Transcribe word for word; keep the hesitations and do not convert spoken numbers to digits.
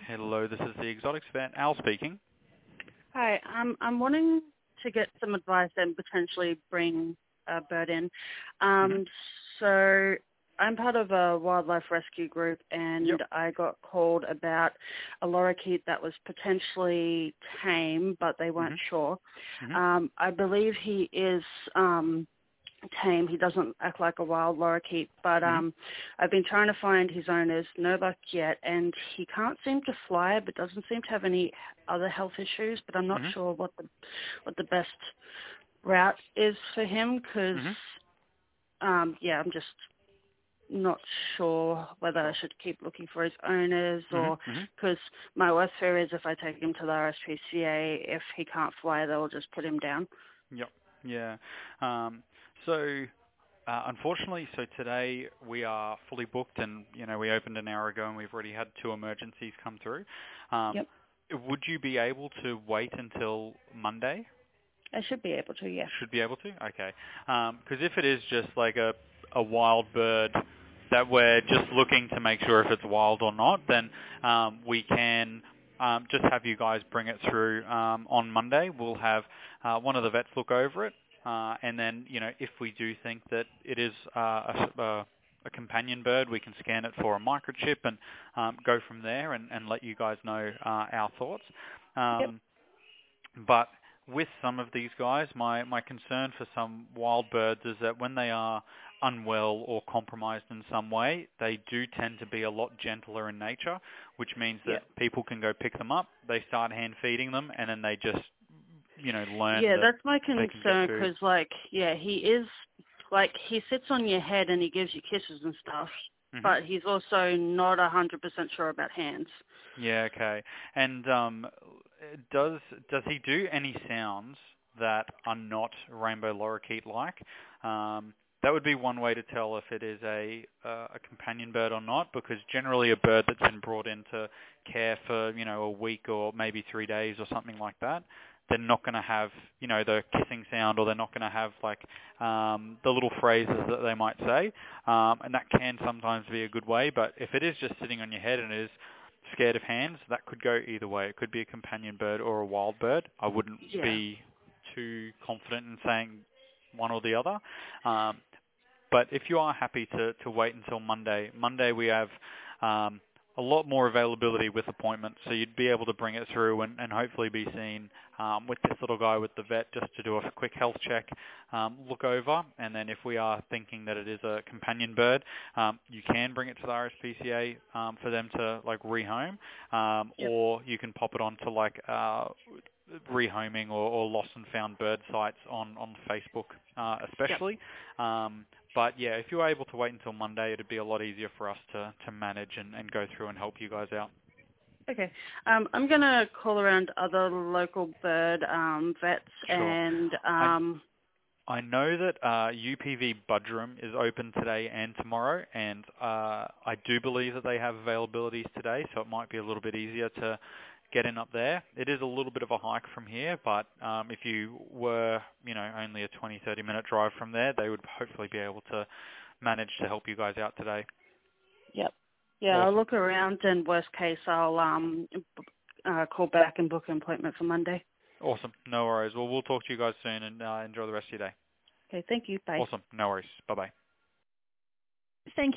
Hello, this is the Exotics Vet, Al speaking. Hi, um, I'm wanting to get some advice and potentially bring a bird in. Mm-hmm. Um, so I'm part of a wildlife rescue group, and Yep. I got called about a lorikeet that was potentially tame, but they weren't Mm-hmm. sure. Mm-hmm. Um, I believe he is um, tame. He doesn't act like a wild lorikeet, but Mm-hmm. um, I've been trying to find his owners, no luck yet, and he can't seem to fly, but doesn't seem to have any other health issues. But I'm not Mm-hmm. sure what the what the best route is for him, because Mm-hmm. um, yeah, I'm just not sure whether I Sure. should keep looking for his owners, or Mm-hmm. Mm-hmm. because my worst fear is if I take him to the R S P C A, if he can't fly, they'll just put him down. Yep. Yeah. Um, so, uh, unfortunately, so today we are fully booked, and you know we opened an hour ago, and we've already had two emergencies come through. Um, Yep, would you be able to wait until Monday? I should be able to. Yeah. Should be able to? Okay. Because if it is just like a, a wild bird that we're just looking to make sure if it's wild or not, then um, we can um, just have you guys bring it through um, on Monday. We'll have uh, one of the vets look over it, uh, and then, you know, if we do think that it is uh, a, a, a companion bird, we can scan it for a microchip and um, go from there and, and let you guys know uh, our thoughts. Yep. Um, but with some of these guys, my, my concern for some wild birds is that when they are unwell or compromised in some way, they do tend to be a lot gentler in nature, which means that Yep. people can go pick them up, they start hand feeding them, and then they just, you know, learn Yeah, that that's my they can get concern, food. because, like, yeah, he is, like, he sits on your head and he gives you kisses and stuff, hmm but he's also not one hundred percent sure about hands. Yeah, okay. And um, does does he do any sounds that are not rainbow lorikeet-like? Um, that would be one way to tell if it is a uh, a companion bird or not, because generally a bird that's been brought in to care for, you know, a week or maybe three days or something like that, they're not going to have, you know, the kissing sound, or they're not going to have like um, the little phrases that they might say, um, and that can sometimes be a good way. But if it is just sitting on your head and it is scared of hands, that could go either way. It could be a companion bird or a wild bird. I wouldn't Yeah. be too confident in saying one or the other. Um, but if you are happy to, to wait until Monday, Monday we have um, a lot more availability with appointments, so you'd be able to bring it through and, and hopefully be seen um, with this little guy with the vet just to do a quick health check, um, look over, and then if we are thinking that it is a companion bird, um, you can bring it to the R S P C A um, for them to like rehome, um, Yep. or you can pop it onto like uh, rehoming or, or lost and found bird sites on on Facebook, uh, Yep. especially. Um, but yeah, if you're able to wait until Monday, it'd be a lot easier for us to, to manage and, and go through and help you guys out. Okay. Um, I'm going to call around other local bird um, vets, Sure. and I um, I know that uh, U P V Budgeroom is open today and tomorrow, and uh, I do believe that they have availabilities today, so it might be a little bit easier to get in up there. It is a little bit of a hike from here, but um, if you were, you know, only a twenty, thirty minute drive from there, they would hopefully be able to manage to help you guys out today. yep. Yeah, I'll Awesome. look around, and worst case, I'll um, uh, call back and book an appointment for Monday. Awesome. No worries. Well, we'll talk to you guys soon, and uh, enjoy the rest of your day. Okay, thank you. Bye. Awesome. No worries. Bye-bye. Thank